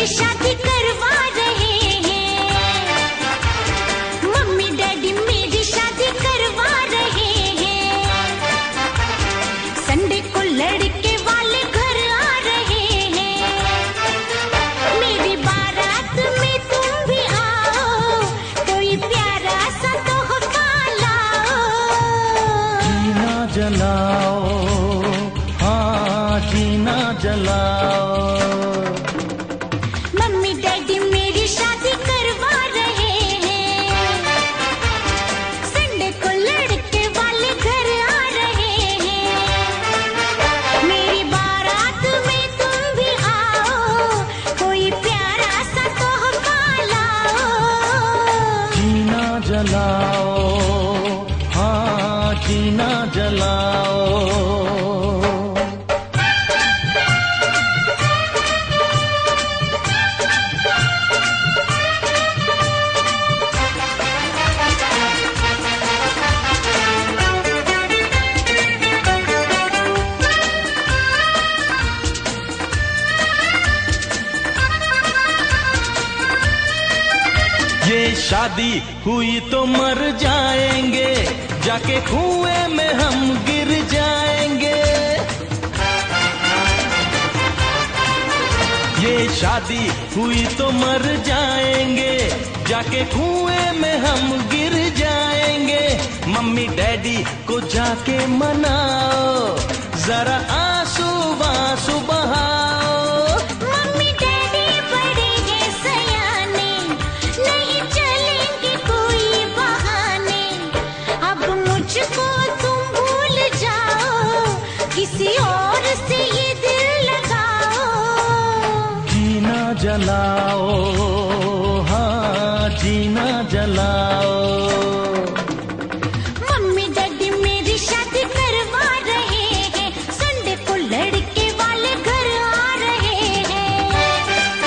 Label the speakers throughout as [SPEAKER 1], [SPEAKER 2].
[SPEAKER 1] शादी करवा रहे हैं। मम्मी डैडी मेरी शादी करवा रहे हैं। संडे को लड़के वाले घर आ रहे हैं। मेरी बारात में तुम भी आओ, कोई प्यारा सा तोहफा लाओ।
[SPEAKER 2] जीना जलाओ, हाँ जीना जलाओ।
[SPEAKER 1] मम्मी डैडी मेरी शादी करवा रहे हैं। संडे को लड़के वाले घर आ रहे हैं। मेरी बारात में तुम भी आओ, कोई प्यारा सा तोहफा लाओ।
[SPEAKER 2] जीना जलाओ, हाँ जीना जलाओ। ये शादी हुई तो मर जाएंगे, जाके कुएं में हम गिर जाएंगे। ये शादी हुई तो मर जाएंगे, जाके कुएं में हम गिर जाएंगे। मम्मी डैडी को जाके मनाओ, जरा आंसू आंसू बहाओ।
[SPEAKER 1] मम्मी डैडी बड़े हैं सयाने, नहीं चलेंगे कोई बहाने। अब मुझको तुम भूल जाओ, किसी और से ये दिल लगाओ।
[SPEAKER 2] जीना जलाओ, हाँ जीना जलाओ।
[SPEAKER 1] मम्मी डैडी मेरी शादी करवा रहे हैं। संडे को लड़के वाले घर आ रहे हैं।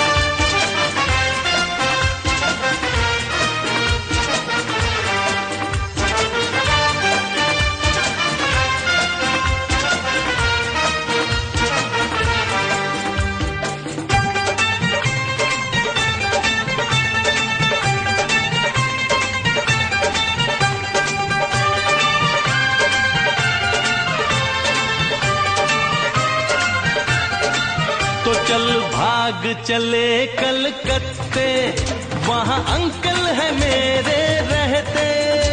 [SPEAKER 2] तो चल भाग चले कलकत्ते, वहाँ अंकल है मेरे रहते।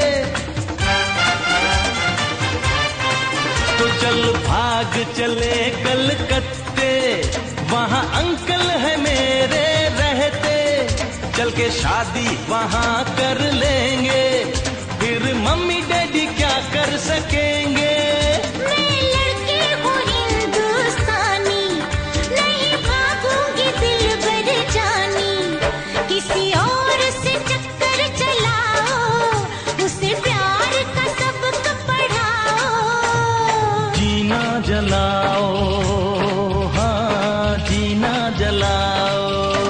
[SPEAKER 2] तो चल भाग चले कलकत्ते, वहाँ अंकल है मेरे रहते। चल के शादी वहाँ कर लेंगे, फिर मम्मी डैडी क्या कर सकेंगे।
[SPEAKER 1] मैं लड़की हूँ हिंदुस्तानी, नहीं भागूंगी दिल भर जानी। किसी और से चक्कर चलाओ, उसे प्यार का सबक पढ़ाओ।
[SPEAKER 2] जीना जलाओ, हाँ जीना जलाओ।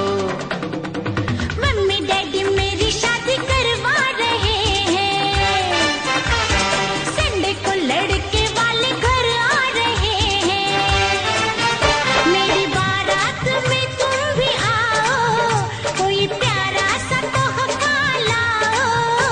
[SPEAKER 1] मम्मी डैडी मेरी शादी करवा रहे हैं। संडे को लड़के वाले घर आ रहे हैं। मेरी बारात में तुम भी आओ, कोई प्यारा सा तोहफा लाओ।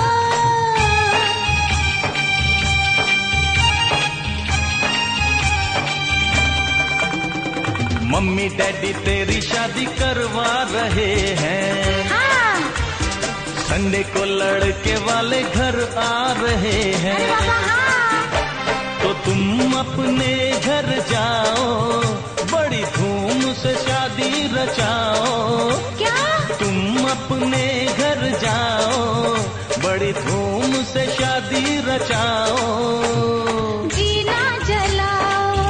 [SPEAKER 2] मम्मी डैडी तेरी शादी करवा रहे हैं।
[SPEAKER 1] हाँ,
[SPEAKER 2] संडे को लड़के वाले घर आ रहे हैं।
[SPEAKER 1] अरे बाबा हाँ।
[SPEAKER 2] तो तुम अपने घर जाओ, बड़ी धूम से शादी रचाओ।
[SPEAKER 1] क्या?
[SPEAKER 2] तुम अपने घर जाओ, बड़ी धूम से शादी रचाओ।
[SPEAKER 1] जीना जलाओ,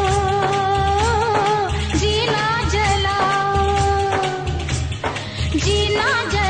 [SPEAKER 1] जीना जलाओ, जीना जलाओ।